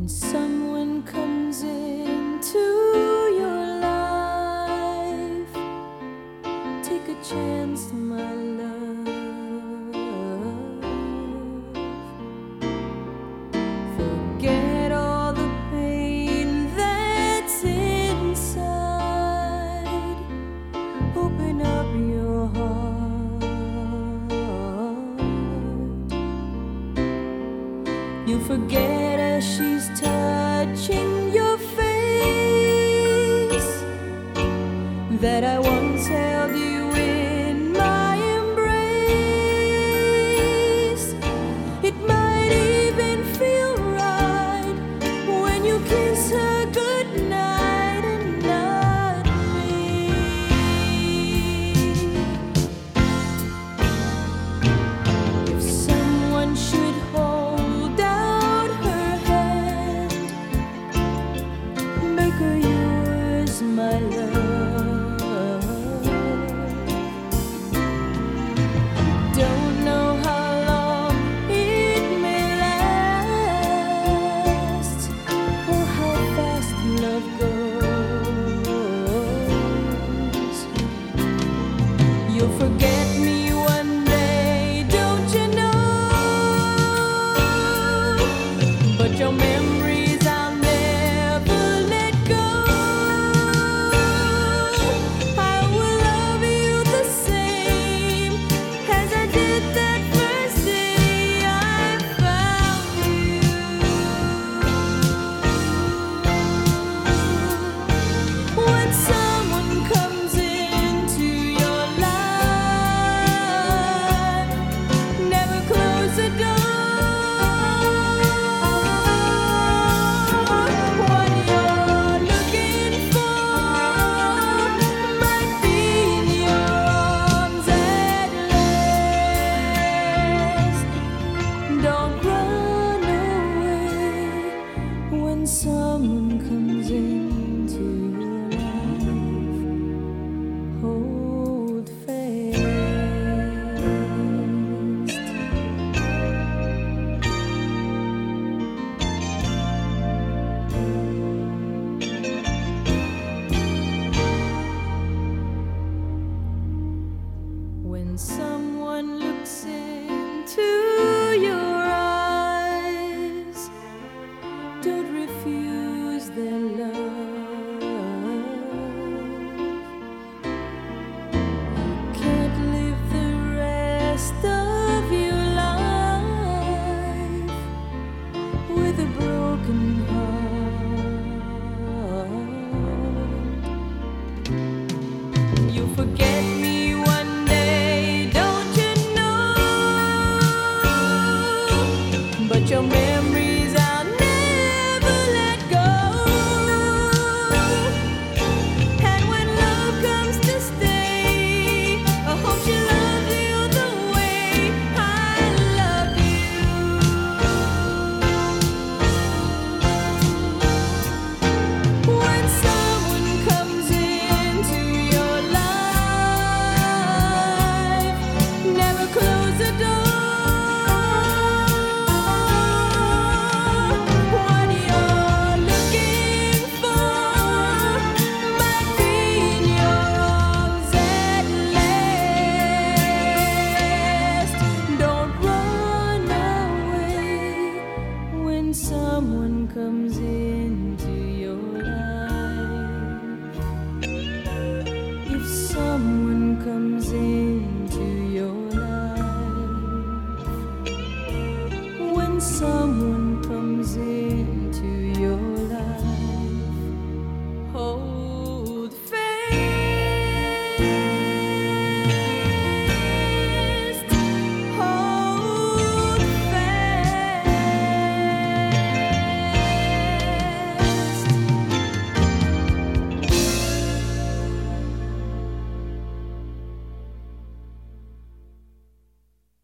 Someone comes into your life, take a chance, my love. Forget all the pain that's inside. Open up your heart. You forget as she's touching your face that I once held you in my embrace. It might even feel right when you kiss her goodnight and not me. If someone should hold out her hand, make her yours, my love. Don't know how long it may last, or how fast love goes. You'll forget me one day, don't you know? But your memories I'll never let go. I will love you the same as I did that first day I found you. When someone comes into your life, never close the door. What you're looking for might be in your arms at last. Don't run away when someone comes into your life. Hold fast. When someone looks into your eyes, don't refuse their love. You can't live the rest of your life with a broken heart. You forget me one day, don't you know? But your memories I'll never let go. And when love comes to stay, I hope she loves you the way I love you. When someone comes into your life, never close the door. What you're looking for might be in your arms at last. Don't run away when someone comes into your life. If someone comes into your life, when someone comes in